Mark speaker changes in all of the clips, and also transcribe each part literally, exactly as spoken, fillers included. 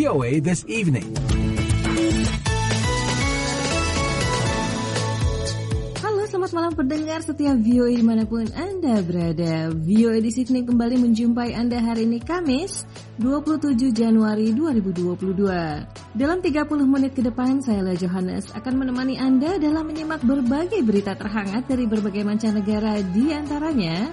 Speaker 1: O A This Evening.
Speaker 2: Selamat malam pendengar setiap V O A dimanapun Anda berada. V O A di Sydney kembali menjumpai Anda hari ini Kamis dua puluh tujuh Januari dua ribu dua puluh dua. Dalam tiga puluh menit ke depan, saya Lela Johannes akan menemani Anda dalam menyimak berbagai berita terhangat dari berbagai mancanegara, di antaranya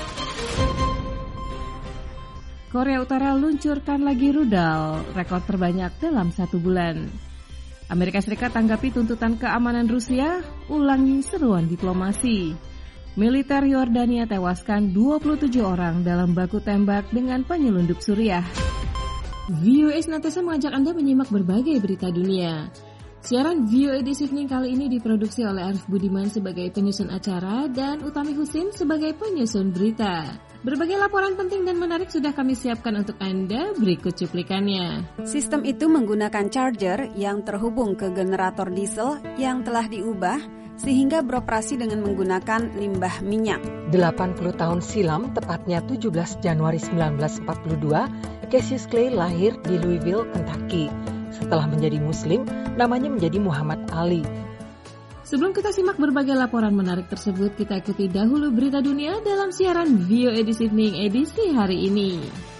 Speaker 2: Korea Utara luncurkan lagi rudal, rekor terbanyak dalam satu bulan. Amerika Serikat tanggapi tuntutan keamanan Rusia, ulangi seruan diplomasi. Militer Yordania tewaskan dua puluh tujuh orang dalam baku tembak dengan penyelundup Suriah. V O A senantiasa mengajak Anda menyimak berbagai berita dunia. Siaran V O A di Sydney kali ini diproduksi oleh Arif Budiman sebagai penyusun acara dan Utami Husin sebagai penyusun berita. Berbagai laporan penting dan menarik sudah kami siapkan untuk Anda, berikut cuplikannya.
Speaker 3: Sistem itu menggunakan charger yang terhubung ke generator diesel yang telah diubah sehingga beroperasi dengan menggunakan limbah minyak.
Speaker 4: delapan puluh tahun silam, tepatnya tujuh belas Januari sembilan belas empat puluh dua, Cassius Clay lahir di Louisville, Kentucky. Setelah menjadi Muslim, namanya menjadi Muhammad Ali.
Speaker 2: Sebelum kita simak berbagai laporan menarik tersebut, kita ikuti dahulu berita dunia dalam siaran V O A di Sydney edisi hari ini.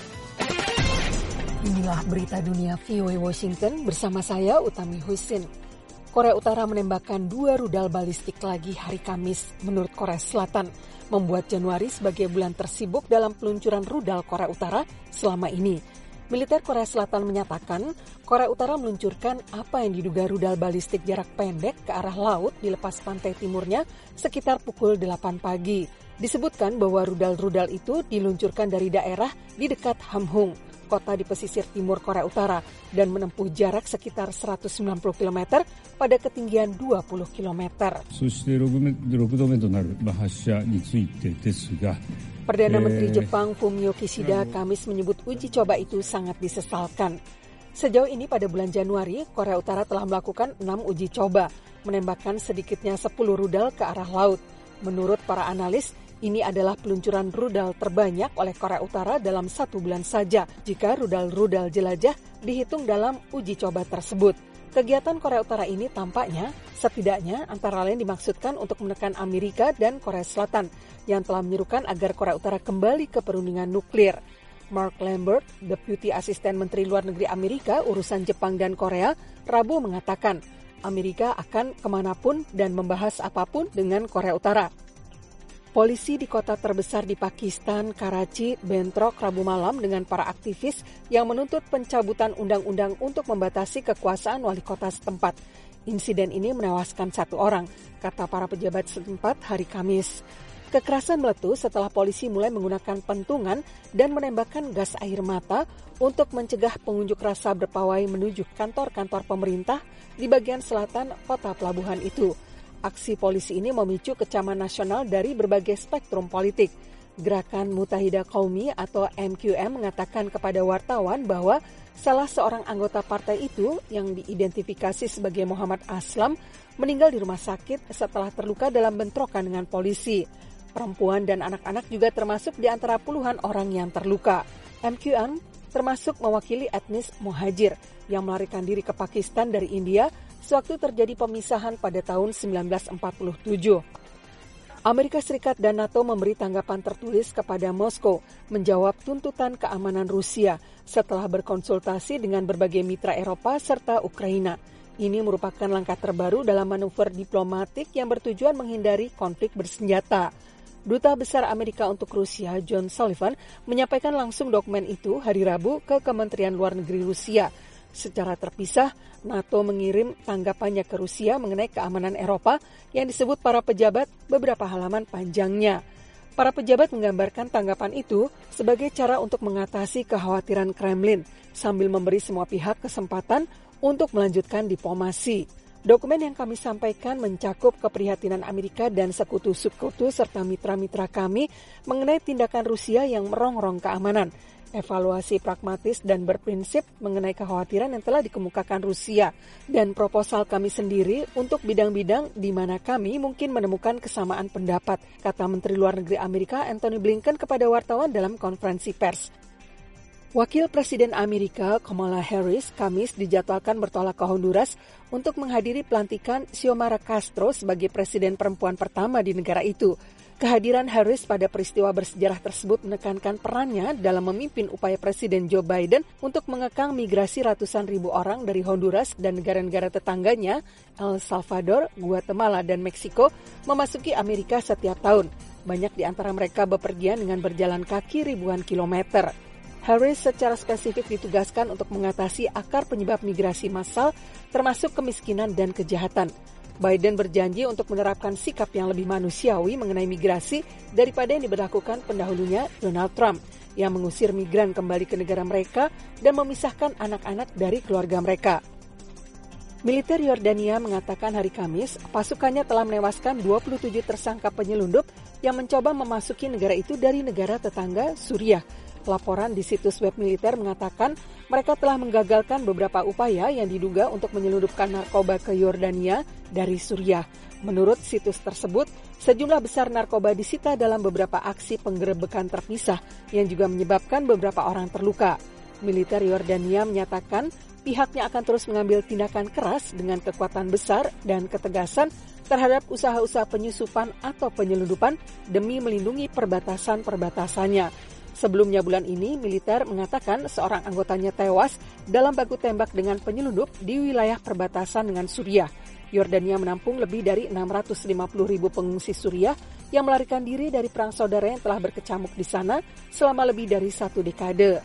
Speaker 4: Inilah berita dunia V O A Washington bersama saya Utami Husin. Korea Utara menembakkan dua rudal balistik lagi hari Kamis menurut Korea Selatan, membuat Januari sebagai bulan tersibuk dalam peluncuran rudal Korea Utara selama ini. Militer Korea Selatan menyatakan Korea Utara meluncurkan apa yang diduga rudal balistik jarak pendek ke arah laut di lepas pantai timurnya sekitar pukul delapan pagi. Disebutkan bahwa rudal-rudal itu diluncurkan dari daerah di dekat Hamhung, kota di pesisir timur Korea Utara, dan menempuh jarak sekitar seratus sembilan puluh kilometer pada ketinggian dua puluh kilometer. Perdana Menteri Jepang Fumio Kishida Kamis menyebut uji coba itu sangat disesalkan. Sejauh ini pada bulan Januari, Korea Utara telah melakukan enam uji coba, menembakkan sedikitnya sepuluh rudal ke arah laut. Menurut para analis, ini adalah peluncuran rudal terbanyak oleh Korea Utara dalam satu bulan saja, jika rudal-rudal jelajah dihitung dalam uji coba tersebut. Kegiatan Korea Utara ini tampaknya setidaknya antara lain dimaksudkan untuk menekan Amerika dan Korea Selatan yang telah menyerukan agar Korea Utara kembali ke perundingan nuklir. Mark Lambert, Deputi Asisten Menteri Luar Negeri Amerika urusan Jepang dan Korea, Rabu mengatakan Amerika akan kemanapun dan membahas apapun dengan Korea Utara. Polisi di kota terbesar di Pakistan, Karachi, bentrok Rabu malam dengan para aktivis yang menuntut pencabutan undang-undang untuk membatasi kekuasaan wali kota setempat. Insiden ini menewaskan satu orang, kata para pejabat setempat hari Kamis. Kekerasan meletus setelah polisi mulai menggunakan pentungan dan menembakkan gas air mata untuk mencegah pengunjuk rasa berpawai menuju kantor-kantor pemerintah di bagian selatan kota pelabuhan itu. Aksi polisi ini memicu kecaman nasional dari berbagai spektrum politik. Gerakan Muttahidah Qaumi atau M Q M mengatakan kepada wartawan bahwa salah seorang anggota partai itu yang diidentifikasi sebagai Muhammad Aslam meninggal di rumah sakit setelah terluka dalam bentrokan dengan polisi. Perempuan dan anak-anak juga termasuk di antara puluhan orang yang terluka. M Q M termasuk mewakili etnis Muhajir yang melarikan diri ke Pakistan dari India sewaktu terjadi pemisahan pada tahun sembilan belas empat puluh tujuh. Amerika Serikat dan NATO memberi tanggapan tertulis kepada Moskow menjawab tuntutan keamanan Rusia setelah berkonsultasi dengan berbagai mitra Eropa serta Ukraina. Ini merupakan langkah terbaru dalam manuver diplomatik yang bertujuan menghindari konflik bersenjata. Duta Besar Amerika untuk Rusia, John Sullivan, menyampaikan langsung dokumen itu hari Rabu ke Kementerian Luar Negeri Rusia. Secara terpisah, NATO mengirim tanggapannya ke Rusia mengenai keamanan Eropa yang disebut para pejabat beberapa halaman panjangnya. Para pejabat menggambarkan tanggapan itu sebagai cara untuk mengatasi kekhawatiran Kremlin sambil memberi semua pihak kesempatan untuk melanjutkan diplomasi. Dokumen yang kami sampaikan mencakup keprihatinan Amerika dan sekutu-sekutu serta mitra-mitra kami mengenai tindakan Rusia yang merongrong keamanan, evaluasi pragmatis dan berprinsip mengenai kekhawatiran yang telah dikemukakan Rusia, dan proposal kami sendiri untuk bidang-bidang di mana kami mungkin menemukan kesamaan pendapat, kata Menteri Luar Negeri Amerika Antony Blinken kepada wartawan dalam konferensi pers. Wakil Presiden Amerika Kamala Harris Kamis dijadwalkan bertolak ke Honduras untuk menghadiri pelantikan Xiomara Castro sebagai presiden perempuan pertama di negara itu. Kehadiran Harris pada peristiwa bersejarah tersebut menekankan perannya dalam memimpin upaya Presiden Joe Biden untuk mengekang migrasi ratusan ribu orang dari Honduras dan negara-negara tetangganya, El Salvador, Guatemala, dan Meksiko, memasuki Amerika setiap tahun. Banyak di antara mereka bepergian dengan berjalan kaki ribuan kilometer. Harris secara spesifik ditugaskan untuk mengatasi akar penyebab migrasi massal, termasuk kemiskinan dan kejahatan. Biden berjanji untuk menerapkan sikap yang lebih manusiawi mengenai migrasi daripada yang diberlakukan pendahulunya Donald Trump, yang mengusir migran kembali ke negara mereka dan memisahkan anak-anak dari keluarga mereka. Militer Yordania mengatakan hari Kamis, pasukannya telah menewaskan dua puluh tujuh tersangka penyelundup yang mencoba memasuki negara itu dari negara tetangga Suriah. Laporan di situs web militer mengatakan mereka telah menggagalkan beberapa upaya yang diduga untuk menyelundupkan narkoba ke Yordania dari Suriah. Menurut situs tersebut, sejumlah besar narkoba disita dalam beberapa aksi penggerebekan terpisah yang juga menyebabkan beberapa orang terluka. Militer Yordania menyatakan pihaknya akan terus mengambil tindakan keras dengan kekuatan besar dan ketegasan terhadap usaha-usaha penyusupan atau penyelundupan demi melindungi perbatasan-perbatasannya. Sebelumnya bulan ini, militer mengatakan seorang anggotanya tewas dalam baku tembak dengan penyelundup di wilayah perbatasan dengan Suriah. Yordania menampung lebih dari enam ratus lima puluh ribu pengungsi Suriah yang melarikan diri dari perang saudara yang telah berkecamuk di sana selama lebih dari satu dekade.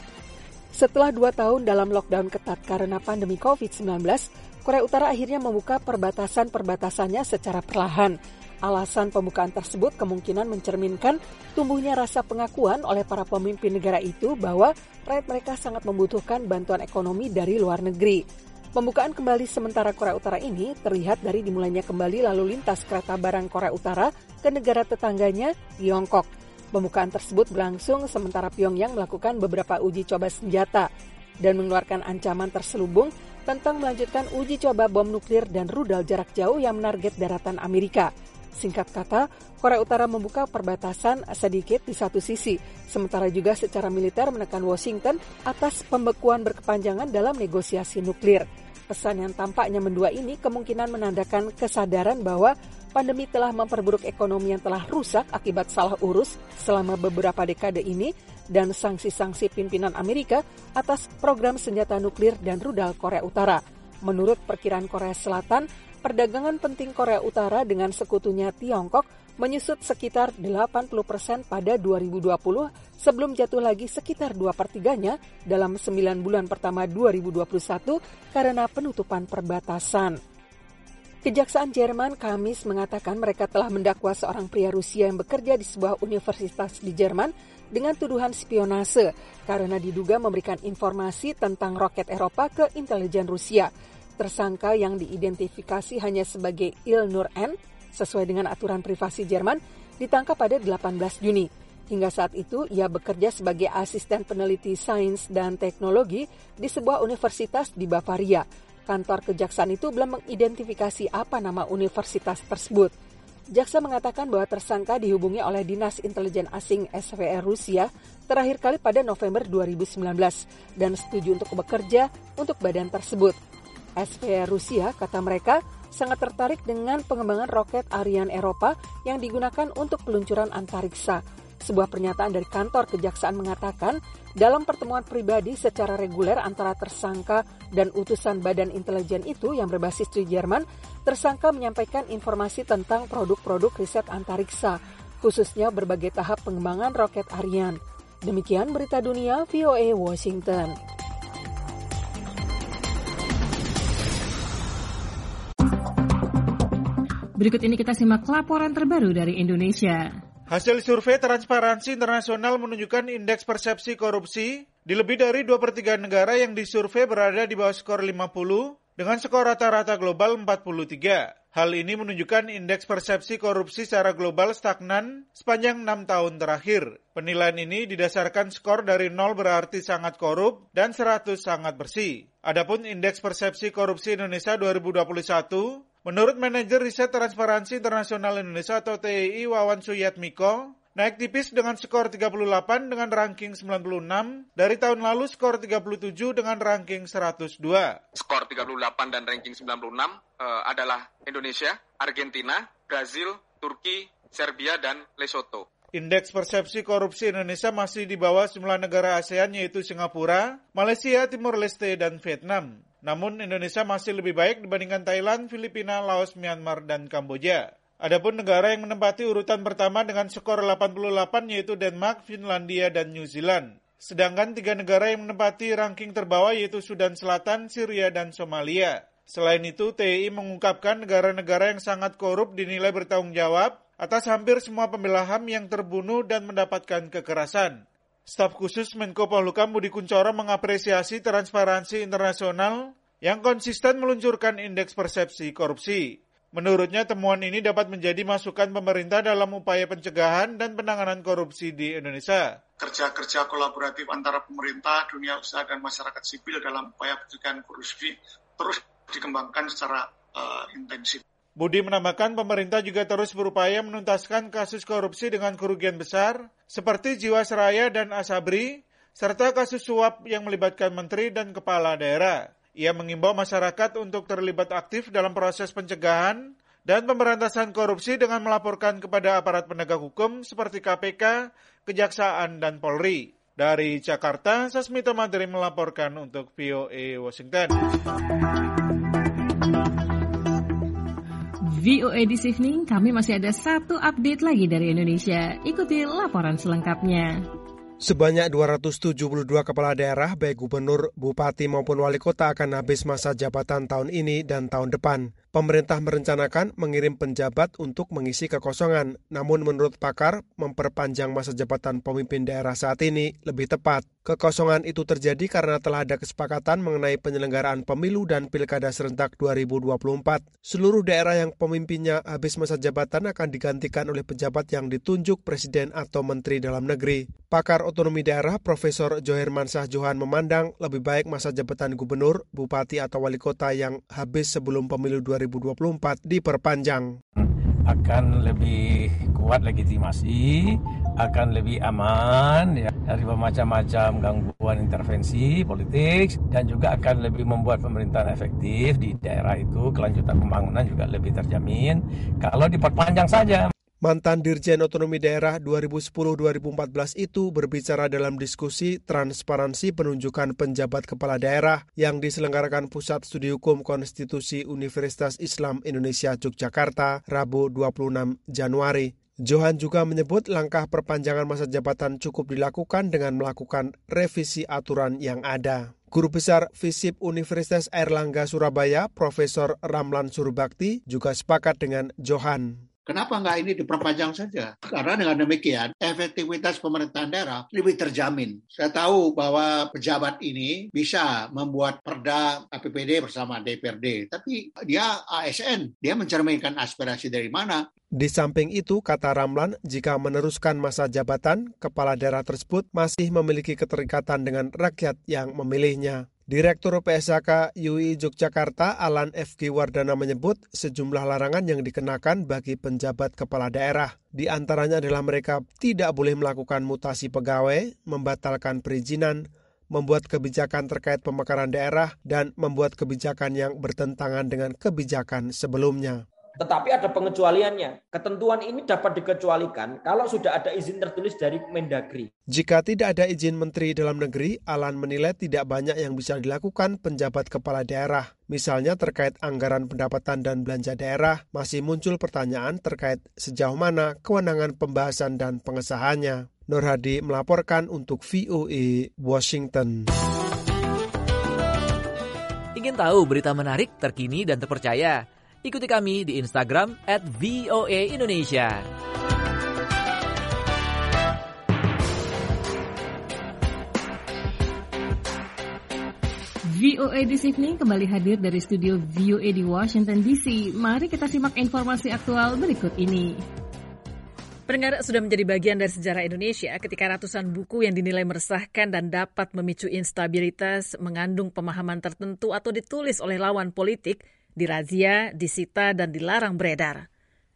Speaker 4: Setelah dua tahun dalam lockdown ketat karena pandemi covid sembilan belas, Korea Utara akhirnya membuka perbatasan-perbatasannya secara perlahan. Alasan pembukaan tersebut kemungkinan mencerminkan tumbuhnya rasa pengakuan oleh para pemimpin negara itu bahwa rakyat mereka sangat membutuhkan bantuan ekonomi dari luar negeri. Pembukaan kembali sementara Korea Utara ini terlihat dari dimulainya kembali lalu lintas kereta barang Korea Utara ke negara tetangganya, Tiongkok. Pembukaan tersebut berlangsung sementara Pyongyang melakukan beberapa uji coba senjata dan mengeluarkan ancaman terselubung tentang melanjutkan uji coba bom nuklir dan rudal jarak jauh yang menarget daratan Amerika. Singkat kata, Korea Utara membuka perbatasan sedikit di satu sisi, sementara juga secara militer menekan Washington atas pembekuan berkepanjangan dalam negosiasi nuklir. Pesan yang tampaknya mendua ini kemungkinan menandakan kesadaran bahwa pandemi telah memperburuk ekonomi yang telah rusak akibat salah urus selama beberapa dekade ini dan sanksi-sanksi pimpinan Amerika atas program senjata nuklir dan rudal Korea Utara. Menurut perkiraan Korea Selatan, perdagangan penting Korea Utara dengan sekutunya Tiongkok menyusut sekitar delapan puluh persen pada dua ribu dua puluh sebelum jatuh lagi sekitar dua per tiganya dalam sembilan bulan pertama dua ribu dua puluh satu karena penutupan perbatasan. Kejaksaan Jerman Kamis mengatakan mereka telah mendakwa seorang pria Rusia yang bekerja di sebuah universitas di Jerman dengan tuduhan spionase karena diduga memberikan informasi tentang roket Eropa ke intelijen Rusia. Tersangka yang diidentifikasi hanya sebagai Ilnur N, sesuai dengan aturan privasi Jerman, ditangkap pada delapan belas Juni. Hingga saat itu, ia bekerja sebagai asisten peneliti sains dan teknologi di sebuah universitas di Bavaria. Kantor kejaksaan itu belum mengidentifikasi apa nama universitas tersebut. Jaksa mengatakan bahwa tersangka dihubungi oleh Dinas Intelijen Asing S V R Rusia terakhir kali pada November dua ribu sembilan belas dan setuju untuk bekerja untuk badan tersebut. S V R Rusia, kata mereka, sangat tertarik dengan pengembangan roket Ariane Eropa yang digunakan untuk peluncuran antariksa. Sebuah pernyataan dari kantor kejaksaan mengatakan, dalam pertemuan pribadi secara reguler antara tersangka dan utusan badan intelijen itu yang berbasis di Jerman, tersangka menyampaikan informasi tentang produk-produk riset antariksa, khususnya berbagai tahap pengembangan roket Ariane. Demikian berita dunia V O A Washington.
Speaker 2: Berikut ini kita simak laporan terbaru dari Indonesia.
Speaker 1: Hasil survei Transparansi Internasional menunjukkan indeks persepsi korupsi di lebih dari dua per tiga negara yang disurvei berada di bawah skor lima puluh dengan skor rata-rata global empat puluh tiga. Hal ini menunjukkan indeks persepsi korupsi secara global stagnan sepanjang enam tahun terakhir. Penilaian ini didasarkan skor dari nol berarti sangat korup dan seratus sangat bersih. Adapun indeks persepsi korupsi Indonesia dua ribu dua puluh satu, menurut manajer riset Transparansi Internasional Indonesia atau T I I Wawan Suyatmiko, naik tipis dengan skor tiga puluh delapan dengan ranking sembilan puluh enam, dari tahun lalu skor tiga puluh tujuh dengan ranking seratus dua.
Speaker 5: Skor tiga puluh delapan dan ranking sembilan puluh enam uh, adalah Indonesia, Argentina, Brazil, Turki, Serbia, dan Lesotho.
Speaker 1: Indeks persepsi korupsi Indonesia masih di bawah sejumlah negara ASEAN yaitu Singapura, Malaysia, Timor Leste, dan Vietnam. Namun Indonesia masih lebih baik dibandingkan Thailand, Filipina, Laos, Myanmar, dan Kamboja. Adapun negara yang menempati urutan pertama dengan skor delapan puluh delapan yaitu Denmark, Finlandia, dan New Zealand. Sedangkan tiga negara yang menempati ranking terbawah yaitu Sudan Selatan, Syria, dan Somalia. Selain itu, T I mengungkapkan negara-negara yang sangat korup dinilai bertanggung jawab atas hampir semua pembela H A M yang terbunuh dan mendapatkan kekerasan. Staf khusus Menko Polhukam Budi Kunchoro mengapresiasi Transparansi Internasional yang konsisten meluncurkan indeks persepsi korupsi. Menurutnya, temuan ini dapat menjadi masukan pemerintah dalam upaya pencegahan dan penanganan korupsi di Indonesia.
Speaker 6: Kerja-kerja kolaboratif antara pemerintah, dunia usaha, dan masyarakat sipil dalam upaya pencegahan korupsi terus dikembangkan secara uh, intensif.
Speaker 1: Budi menambahkan pemerintah juga terus berupaya menuntaskan kasus korupsi dengan kerugian besar, seperti Jiwasraya dan Asabri, serta kasus suap yang melibatkan menteri dan kepala daerah. Ia mengimbau masyarakat untuk terlibat aktif dalam proses pencegahan dan pemberantasan korupsi dengan melaporkan kepada aparat penegak hukum seperti K P K, Kejaksaan, dan Polri. Dari Jakarta, Sasmita Madri melaporkan untuk V O A Washington.
Speaker 2: V O A This Evening, kami masih ada satu update lagi dari Indonesia. Ikuti laporan selengkapnya.
Speaker 7: Sebanyak dua ratus tujuh puluh dua kepala daerah, baik gubernur, bupati maupun wali kota akan habis masa jabatan tahun ini dan tahun depan. Pemerintah merencanakan mengirim penjabat untuk mengisi kekosongan. Namun menurut pakar, memperpanjang masa jabatan pemimpin daerah saat ini lebih tepat. Kekosongan itu terjadi karena telah ada kesepakatan mengenai penyelenggaraan pemilu dan pilkada serentak dua ribu dua puluh empat. Seluruh daerah yang pemimpinnya habis masa jabatan akan digantikan oleh pejabat yang ditunjuk presiden atau menteri dalam negeri. Pakar otonomi daerah Profesor Johermansyah Johan memandang lebih baik masa jabatan gubernur, bupati atau wali kota yang habis sebelum pemilu dua ribu dua puluh empat diperpanjang.
Speaker 8: Akan lebih kuat legitimasi, akan lebih aman ya, dari macam-macam gangguan intervensi politik, dan juga akan lebih membuat pemerintahan efektif di daerah itu, kelanjutan pembangunan juga lebih terjamin kalau diperpanjang saja.
Speaker 7: Mantan Dirjen Otonomi Daerah dua ribu sepuluh sampai dua ribu empat belas itu berbicara dalam diskusi transparansi penunjukan penjabat kepala daerah yang diselenggarakan Pusat Studi Hukum Konstitusi Universitas Islam Indonesia Yogyakarta, Rabu dua puluh enam Januari. Johan juga menyebut langkah perpanjangan masa jabatan cukup dilakukan dengan melakukan revisi aturan yang ada. Guru Besar FISIP Universitas Airlangga Surabaya, Profesor Ramlan Surbakti, juga sepakat dengan Johan.
Speaker 9: Kenapa nggak ini diperpanjang saja? Karena dengan demikian, efektivitas pemerintahan daerah lebih terjamin. Saya tahu bahwa pejabat ini bisa membuat perda A P B D bersama D P R D, tapi dia A S N, dia mencerminkan aspirasi dari mana?
Speaker 7: Di samping itu, kata Ramlan, jika meneruskan masa jabatan, kepala daerah tersebut masih memiliki keterikatan dengan rakyat yang memilihnya. Direktur P S H K U I Yogyakarta, Alan F G Wardana menyebut sejumlah larangan yang dikenakan bagi penjabat kepala daerah. Di antaranya adalah mereka tidak boleh melakukan mutasi pegawai, membatalkan perizinan, membuat kebijakan terkait pemekaran daerah, dan membuat kebijakan yang bertentangan dengan kebijakan sebelumnya.
Speaker 10: Tetapi ada pengecualiannya. Ketentuan ini dapat dikecualikan kalau sudah ada izin tertulis dari Mendagri.
Speaker 7: Jika tidak ada izin Menteri Dalam Negeri, Alan menilai tidak banyak yang bisa dilakukan penjabat kepala daerah. Misalnya terkait anggaran pendapatan dan belanja daerah, masih muncul pertanyaan terkait sejauh mana kewenangan pembahasan dan pengesahannya. Nur Hadi melaporkan untuk V O A Washington.
Speaker 11: Ingin tahu berita menarik, terkini, dan terpercaya? Ikuti kami di Instagram at V O A Indonesia.
Speaker 2: V O A This Evening kembali hadir dari studio V O A di Washington D C. Mari kita simak informasi aktual berikut ini.
Speaker 12: Pendengar, sudah menjadi bagian dari sejarah Indonesia ketika ratusan buku yang dinilai meresahkan dan dapat memicu instabilitas, mengandung pemahaman tertentu atau ditulis oleh lawan politik, dirazia, disita, dan dilarang beredar.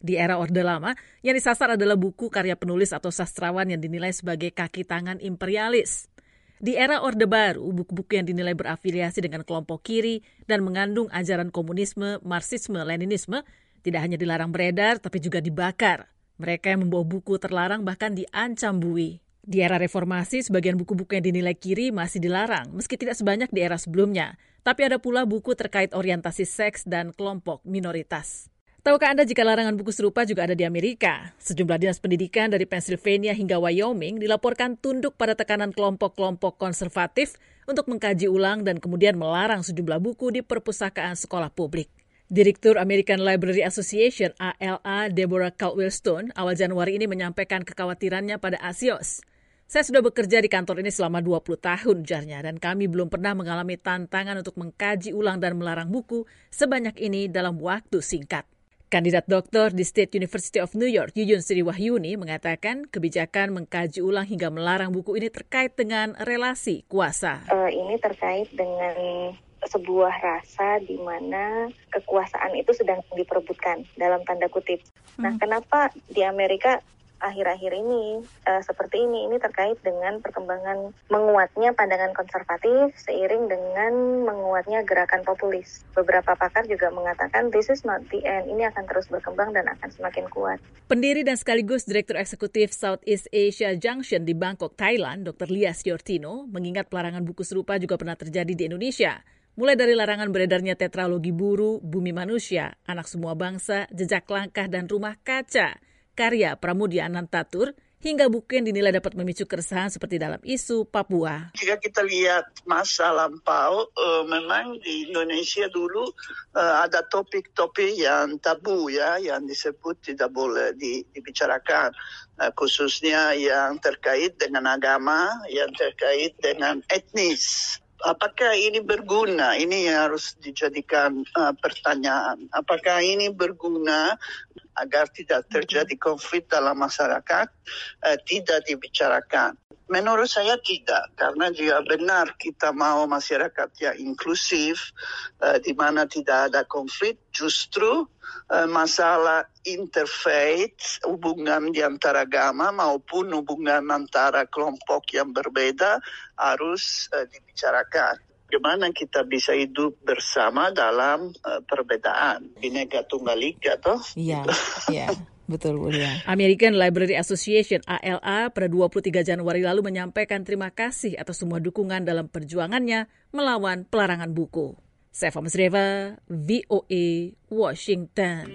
Speaker 12: Di era Orde Lama, yang disasar adalah buku karya penulis atau sastrawan yang dinilai sebagai kaki tangan imperialis. Di era Orde Baru, buku-buku yang dinilai berafiliasi dengan kelompok kiri dan mengandung ajaran komunisme, marxisme, leninisme tidak hanya dilarang beredar, tapi juga dibakar. Mereka yang membawa buku terlarang bahkan diancam buih. Di era reformasi, sebagian buku-buku yang dinilai kiri masih dilarang, meski tidak sebanyak di era sebelumnya. Tapi ada pula buku terkait orientasi seks dan kelompok minoritas. Tahukah Anda jika larangan buku serupa juga ada di Amerika? Sejumlah dinas pendidikan dari Pennsylvania hingga Wyoming dilaporkan tunduk pada tekanan kelompok-kelompok konservatif untuk mengkaji ulang dan kemudian melarang sejumlah buku di perpustakaan sekolah publik. Direktur American Library Association A L A Deborah Caldwell-Stone awal Januari ini menyampaikan kekhawatirannya pada Axios. Saya sudah bekerja di kantor ini selama dua puluh tahun, ujarnya, dan kami belum pernah mengalami tantangan untuk mengkaji ulang dan melarang buku sebanyak ini dalam waktu singkat. Kandidat doktor di State University of New York, Yuyun Sri Wahyuni, mengatakan kebijakan mengkaji ulang hingga melarang buku ini terkait dengan relasi kuasa.
Speaker 13: Uh, ini terkait dengan sebuah rasa di mana kekuasaan itu sedang diperebutkan dalam tanda kutip. Nah, hmm. kenapa di Amerika akhir-akhir ini uh, seperti ini? Ini terkait dengan perkembangan menguatnya pandangan konservatif seiring dengan menguatnya gerakan populis. Beberapa pakar juga mengatakan this is not the end. Ini akan terus berkembang dan akan semakin kuat.
Speaker 12: Pendiri dan sekaligus Direktur Eksekutif Southeast Asia Junction di Bangkok, Thailand, Doktor Lias Yortino, mengingat pelarangan buku serupa juga pernah terjadi di Indonesia. Mulai dari larangan beredarnya tetralogi Buru, Bumi Manusia, Anak Semua Bangsa, Jejak Langkah, dan Rumah Kaca, karya Pramudia Anantatur, hingga buku yang dinilai dapat memicu keresahan seperti dalam isu Papua.
Speaker 14: Jika kita lihat masa lampau, uh, memang di Indonesia dulu uh, ada topik-topik yang tabu ya, yang disebut tidak boleh di, dibicarakan. Uh, khususnya yang terkait dengan agama, yang terkait dengan etnis. Apakah ini berguna? Ini harus dijadikan uh, pertanyaan. Apakah ini berguna agar tidak terjadi konflik dalam masyarakat, uh, tidak dibicarakan? Menurut saya tidak, karena jika benar kita mau masyarakat yang inklusif, uh, di mana tidak ada konflik, justru uh, masalah interfaith, hubungan di antara agama maupun hubungan antara kelompok yang berbeda harus uh, dibicarakan. Bagaimana kita bisa hidup bersama dalam uh, perbedaan? Bineka Tunggal Ika, toh?
Speaker 12: Iya, iya. Betul, Bu Lia. American Library Association A L A pada dua puluh tiga Januari lalu menyampaikan terima kasih atas semua dukungan dalam perjuangannya melawan pelarangan buku. Seva Musreva, V O A, Washington.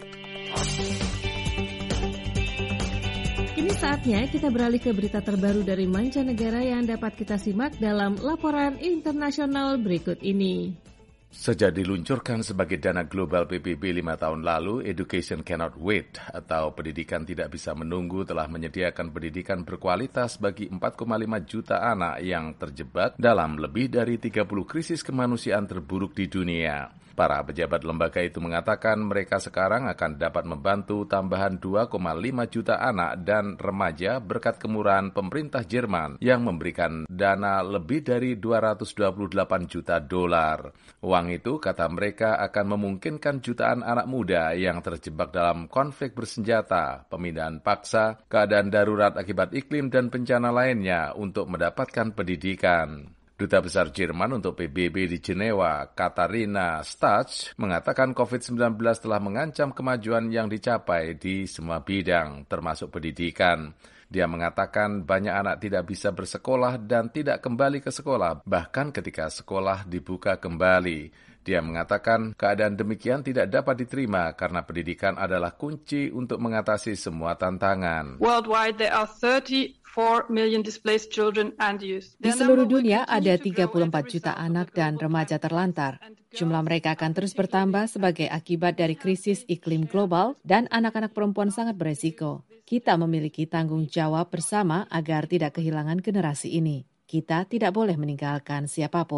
Speaker 2: Kini saatnya kita beralih ke berita terbaru dari mancanegara yang dapat kita simak dalam laporan internasional berikut ini.
Speaker 15: Sejak diluncurkan sebagai dana global P B B lima tahun lalu, Education Cannot Wait atau pendidikan tidak bisa menunggu telah menyediakan pendidikan berkualitas bagi empat koma lima juta anak yang terjebak dalam lebih dari tiga puluh krisis kemanusiaan terburuk di dunia. Para pejabat lembaga itu mengatakan mereka sekarang akan dapat membantu tambahan dua koma lima juta anak dan remaja berkat kemurahan pemerintah Jerman yang memberikan dana lebih dari dua ratus dua puluh delapan juta dolar. Uang itu, kata mereka, akan memungkinkan jutaan anak muda yang terjebak dalam konflik bersenjata, pemindahan paksa, keadaan darurat akibat iklim, dan bencana lainnya untuk mendapatkan pendidikan. Duta Besar Jerman untuk P B B di Jenewa, Katharina Stach, mengatakan covid sembilan belas telah mengancam kemajuan yang dicapai di semua bidang, termasuk pendidikan. Dia mengatakan banyak anak tidak bisa bersekolah dan tidak kembali ke sekolah, bahkan ketika sekolah dibuka kembali. Dia mengatakan keadaan demikian tidak dapat diterima karena pendidikan adalah kunci untuk mengatasi semua tantangan.
Speaker 16: Worldwide there are thirty-four million displaced children and youth.
Speaker 17: Di seluruh dunia ada tiga puluh empat juta anak dan remaja terlantar. Jumlah mereka akan terus bertambah sebagai akibat dari krisis iklim global dan anak-anak perempuan sangat beresiko. Kita memiliki tanggung jawab bersama agar tidak kehilangan generasi ini. Kita tidak boleh meninggalkan siapapun.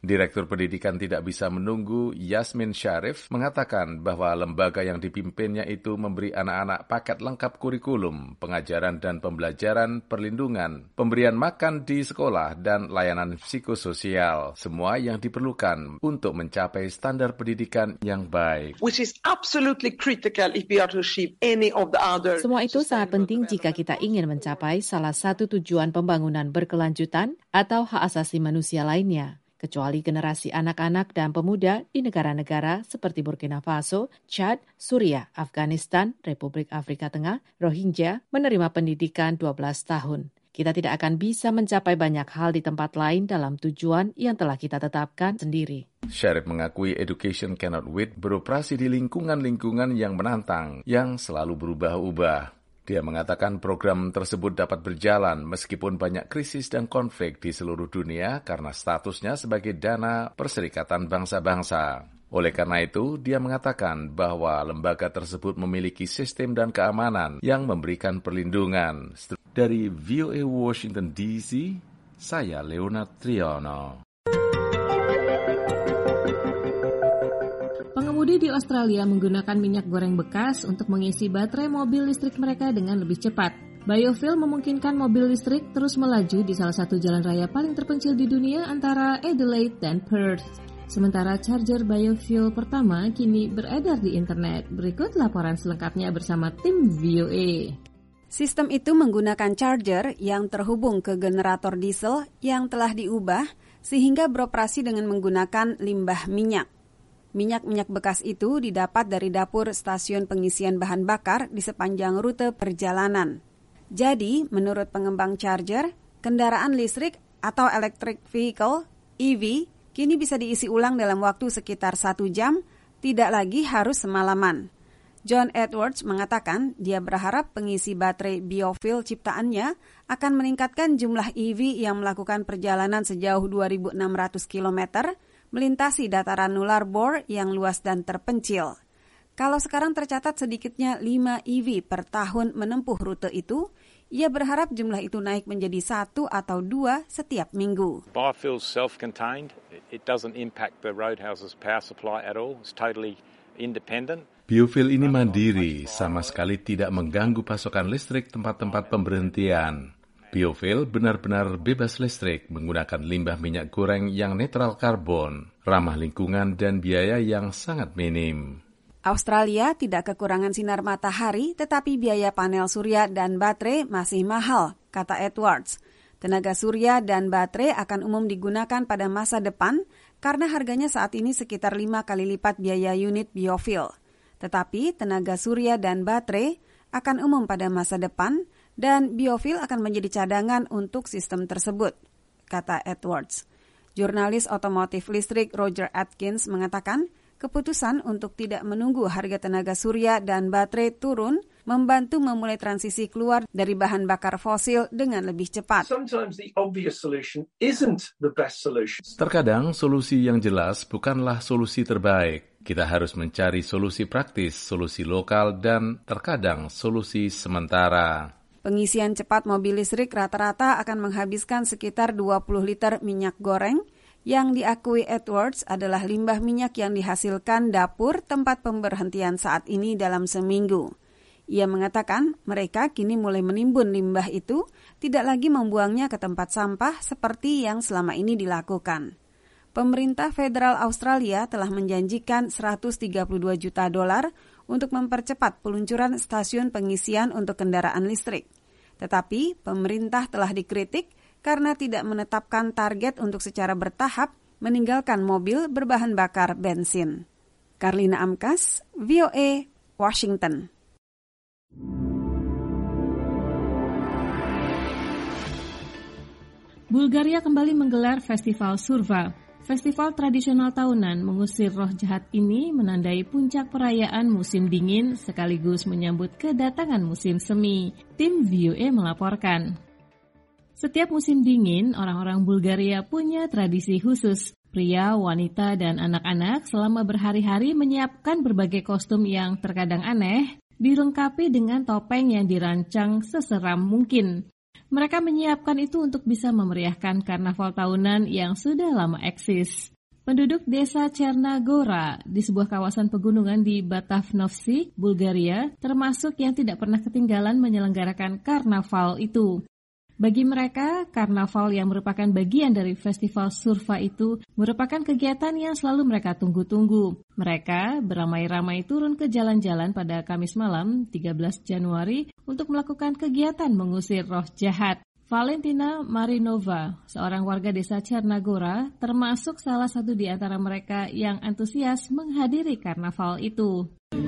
Speaker 15: Direktur Pendidikan Tidak Bisa Menunggu, Yasmin Syarif, mengatakan bahwa lembaga yang dipimpinnya itu memberi anak-anak paket lengkap kurikulum, pengajaran dan pembelajaran, perlindungan, pemberian makan di sekolah, dan layanan psikososial. Semua yang diperlukan untuk mencapai standar pendidikan yang baik.
Speaker 18: Which is absolutely critical if we are to achieve any of the other.
Speaker 17: Semua itu sangat penting jika kita ingin mencapai salah satu tujuan pembangunan berkelanjutan atau hak asasi manusia lainnya. Kecuali generasi anak-anak dan pemuda di negara-negara seperti Burkina Faso, Chad, Suriah, Afghanistan, Republik Afrika Tengah, Rohingya menerima pendidikan dua belas tahun. Kita tidak akan bisa mencapai banyak hal di tempat lain dalam tujuan yang telah kita tetapkan sendiri.
Speaker 15: Syarif mengakui Education Cannot Wait beroperasi di lingkungan-lingkungan yang menantang, yang selalu berubah-ubah. Dia mengatakan program tersebut dapat berjalan meskipun banyak krisis dan konflik di seluruh dunia karena statusnya sebagai dana Perserikatan Bangsa-Bangsa. Oleh karena itu, dia mengatakan bahwa lembaga tersebut memiliki sistem dan keamanan yang memberikan perlindungan. Dari V O A Washington D C, saya Leonard Triono.
Speaker 2: Pengemudi di Australia menggunakan minyak goreng bekas untuk mengisi baterai mobil listrik mereka dengan lebih cepat. Biofuel memungkinkan mobil listrik terus melaju di salah satu jalan raya paling terpencil di dunia antara Adelaide dan Perth. Sementara charger biofuel pertama kini beredar di internet. Berikut laporan selengkapnya bersama tim V O A.
Speaker 3: Sistem itu menggunakan charger yang terhubung ke generator diesel yang telah diubah sehingga beroperasi dengan menggunakan limbah minyak. Minyak-minyak bekas itu didapat dari dapur stasiun pengisian bahan bakar di sepanjang rute perjalanan. Jadi, menurut pengembang charger, kendaraan listrik atau electric vehicle E V kini bisa diisi ulang dalam waktu sekitar satu jam, tidak lagi harus semalaman. John Edwards mengatakan dia berharap pengisi baterai biofuel ciptaannya akan meningkatkan jumlah E V yang melakukan perjalanan sejauh dua ribu enam ratus kilometer melintasi dataran nular Bor yang luas dan terpencil. Kalau sekarang tercatat sedikitnya lima E V per tahun menempuh rute itu, ia berharap jumlah itu naik menjadi satu atau dua setiap minggu.
Speaker 19: Biofuel self-contained. It doesn't impact the roadhouse's power supply at all. It's totally independent.
Speaker 15: Biofuel ini mandiri, sama sekali tidak mengganggu pasokan listrik tempat-tempat pemberhentian. Biofuel benar-benar bebas listrik, menggunakan limbah minyak goreng yang netral karbon, ramah lingkungan dan biaya yang sangat minim.
Speaker 3: Australia tidak kekurangan sinar matahari, tetapi biaya panel surya dan baterai masih mahal, kata Edwards. Tenaga surya dan baterai akan umum digunakan pada masa depan karena harganya saat ini sekitar lima kali lipat biaya unit biofuel. Tetapi tenaga surya dan baterai akan umum pada masa depan dan biofuel akan menjadi cadangan untuk sistem tersebut, kata Edwards. Jurnalis otomotif listrik Roger Atkins mengatakan keputusan untuk tidak menunggu harga tenaga surya dan baterai turun membantu memulai transisi keluar dari bahan bakar fosil dengan lebih cepat.
Speaker 15: Terkadang solusi yang jelas bukanlah solusi terbaik. Kita harus mencari solusi praktis, solusi lokal, dan terkadang solusi sementara.
Speaker 3: Pengisian cepat mobil listrik rata-rata akan menghabiskan sekitar dua puluh liter minyak goreng, yang diakui Edwards adalah limbah minyak yang dihasilkan dapur tempat pemberhentian saat ini dalam seminggu. Ia mengatakan mereka kini mulai menimbun limbah itu, tidak lagi membuangnya ke tempat sampah seperti yang selama ini dilakukan. Pemerintah federal Australia telah menjanjikan seratus tiga puluh dua juta dolar untuk mempercepat peluncuran stasiun pengisian untuk kendaraan listrik. Tetapi pemerintah telah dikritik karena tidak menetapkan target untuk secara bertahap meninggalkan mobil berbahan bakar bensin. Karlina Amkas, V O A, Washington.
Speaker 2: Bulgaria kembali menggelar Festival Surva. Festival tradisional tahunan mengusir roh jahat ini menandai puncak perayaan musim dingin sekaligus menyambut kedatangan musim semi. Tim V O A melaporkan. Setiap musim dingin, orang-orang Bulgaria punya tradisi khusus. Pria, wanita, dan anak-anak selama berhari-hari menyiapkan berbagai kostum yang terkadang aneh, dilengkapi dengan topeng yang dirancang seseram mungkin. Mereka menyiapkan itu untuk bisa memeriahkan karnaval tahunan yang sudah lama eksis. Penduduk desa Chernagora di sebuah kawasan pegunungan di Batavnovsi, Bulgaria, termasuk yang tidak pernah ketinggalan menyelenggarakan karnaval itu. Bagi mereka, karnaval yang merupakan bagian dari festival surfa itu merupakan kegiatan yang selalu mereka tunggu-tunggu. Mereka beramai-ramai turun ke jalan-jalan pada Kamis malam, tiga belas Januari, untuk melakukan kegiatan mengusir roh jahat. Valentina Marinova, seorang warga desa Chernagora, termasuk salah satu di antara mereka yang antusias menghadiri karnaval itu.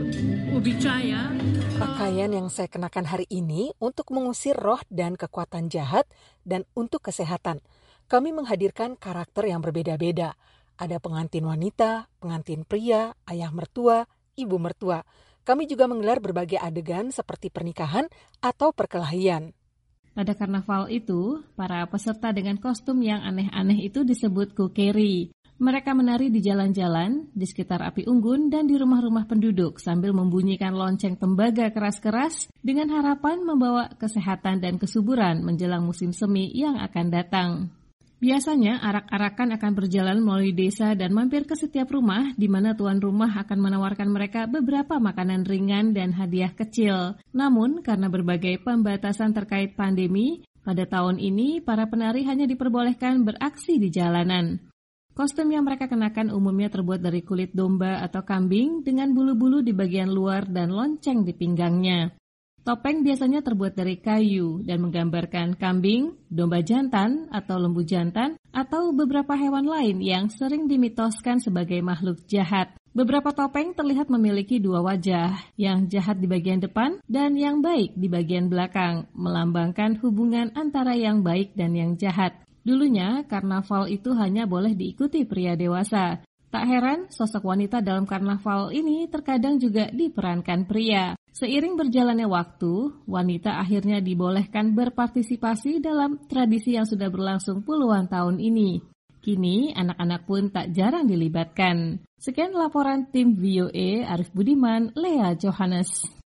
Speaker 4: Pakaian yang saya kenakan hari ini untuk mengusir roh dan kekuatan jahat dan untuk kesehatan. Kami menghadirkan karakter yang berbeda-beda. Ada pengantin wanita, pengantin pria, ayah mertua, ibu mertua. Kami juga menggelar berbagai adegan seperti pernikahan atau perkelahian.
Speaker 2: Pada karnaval itu, para peserta dengan kostum yang aneh-aneh itu disebut kukeri. Mereka menari di jalan-jalan, di sekitar api unggun, dan di rumah-rumah penduduk sambil membunyikan lonceng tembaga keras-keras dengan harapan membawa kesehatan dan kesuburan menjelang musim semi yang akan datang. Biasanya, arak-arakan akan berjalan melalui desa dan mampir ke setiap rumah di mana tuan rumah akan menawarkan mereka beberapa makanan ringan dan hadiah kecil. Namun, karena berbagai pembatasan terkait pandemi, pada tahun ini para penari hanya diperbolehkan beraksi di jalanan. Kostum yang mereka kenakan umumnya terbuat dari kulit domba atau kambing dengan bulu-bulu di bagian luar dan lonceng di pinggangnya. Topeng biasanya terbuat dari kayu dan menggambarkan kambing, domba jantan atau lembu jantan, atau beberapa hewan lain yang sering dimitoskan sebagai makhluk jahat. Beberapa topeng terlihat memiliki dua wajah, yang jahat di bagian depan dan yang baik di bagian belakang, melambangkan hubungan antara yang baik dan yang jahat. Dulunya, karnaval itu hanya boleh diikuti pria dewasa. Tak heran, sosok wanita dalam karnaval ini terkadang juga diperankan pria. Seiring berjalannya waktu, wanita akhirnya dibolehkan berpartisipasi dalam tradisi yang sudah berlangsung puluhan tahun ini. Kini, anak-anak pun tak jarang dilibatkan. Sekian laporan tim V O A, Arif Budiman, Lea Johannes.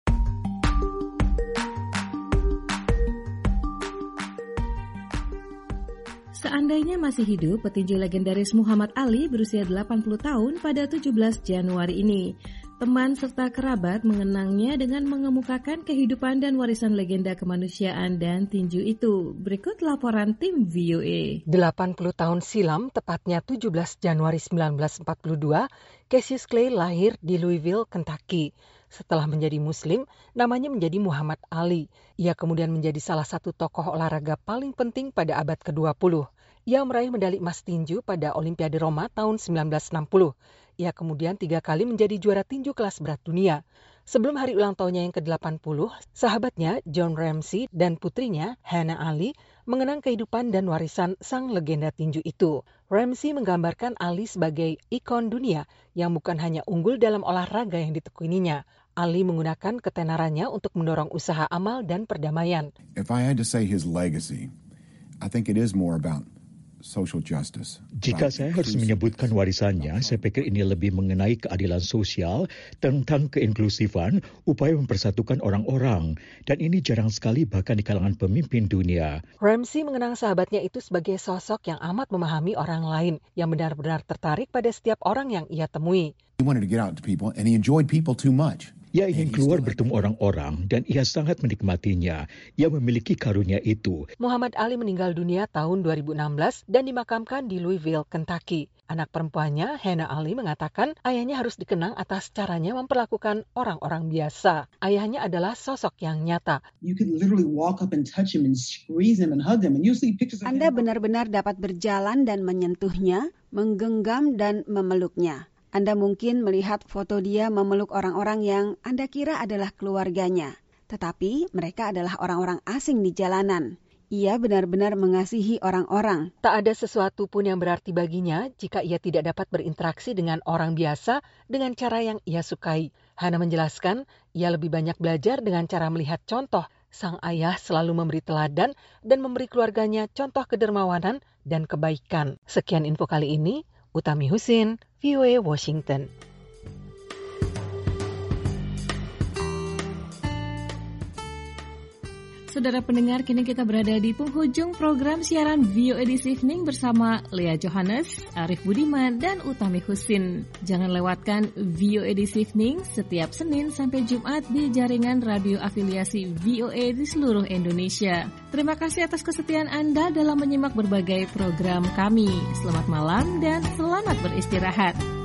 Speaker 2: Seandainya masih hidup, petinju legendaris Muhammad Ali berusia delapan puluh tahun pada tujuh belas Januari ini. Teman serta kerabat mengenangnya dengan mengemukakan kehidupan dan warisan legenda kemanusiaan dan tinju itu. Berikut laporan tim V O A.
Speaker 4: delapan puluh tahun silam, tepatnya tujuh belas Januari sembilan belas empat puluh dua, Cassius Clay lahir di Louisville, Kentucky. Setelah menjadi Muslim, namanya menjadi Muhammad Ali. Ia kemudian menjadi salah satu tokoh olahraga paling penting pada abad kedua puluh. Ia meraih medali emas tinju pada Olimpiade Roma tahun sembilan belas enam puluh. Ia kemudian tiga kali menjadi juara tinju kelas berat dunia. Sebelum hari ulang tahunnya yang ke delapan puluh, sahabatnya John Ramsey dan putrinya Hannah Ali mengenang kehidupan dan warisan sang legenda tinju itu. Ramsey menggambarkan Ali sebagai ikon dunia yang bukan hanya unggul dalam olahraga yang ditekuninya. Ali menggunakan ketenarannya untuk mendorong usaha amal dan perdamaian.
Speaker 20: If I had to say his legacy, I think it is more about social justice.
Speaker 21: Jika saya harus menyebutkan warisannya, saya pikir ini lebih mengenai keadilan sosial, tentang keinklusifan, upaya mempersatukan orang-orang, dan ini jarang sekali bahkan di kalangan pemimpin dunia.
Speaker 4: Ramsey mengenang sahabatnya itu sebagai sosok yang amat memahami orang lain, yang benar-benar tertarik pada setiap orang yang ia temui.
Speaker 20: He wanted to get out to people and he enjoyed people too much.
Speaker 21: Ia ingin keluar bertemu orang-orang dan ia sangat menikmatinya. Ia memiliki karunia itu.
Speaker 4: Muhammad Ali meninggal dunia tahun dua ribu enam belas dan dimakamkan di Louisville, Kentucky. Anak perempuannya, Hannah Ali, mengatakan ayahnya harus dikenang atas caranya memperlakukan orang-orang biasa. Ayahnya adalah sosok yang nyata.
Speaker 3: Anda benar-benar dapat berjalan dan menyentuhnya, menggenggam dan memeluknya. Anda mungkin melihat foto dia memeluk orang-orang yang Anda kira adalah keluarganya. Tetapi mereka adalah orang-orang asing di jalanan. Ia benar-benar mengasihi orang-orang.
Speaker 4: Tak ada sesuatu pun yang berarti baginya jika ia tidak dapat berinteraksi dengan orang biasa dengan cara yang ia sukai. Hana menjelaskan, ia lebih banyak belajar dengan cara melihat contoh. Sang ayah selalu memberi teladan dan memberi keluarganya contoh kedermawanan dan kebaikan. Sekian info kali ini. Utami Husin, V O A Washington.
Speaker 2: Saudara pendengar, kini kita berada di penghujung program siaran V O A This Evening bersama Lea Johannes, Arif Budiman, dan Utami Husin. Jangan lewatkan V O A This Evening setiap Senin sampai Jumat di jaringan radio afiliasi V O A di seluruh Indonesia. Terima kasih atas kesetiaan Anda dalam menyimak berbagai program kami. Selamat malam dan selamat beristirahat.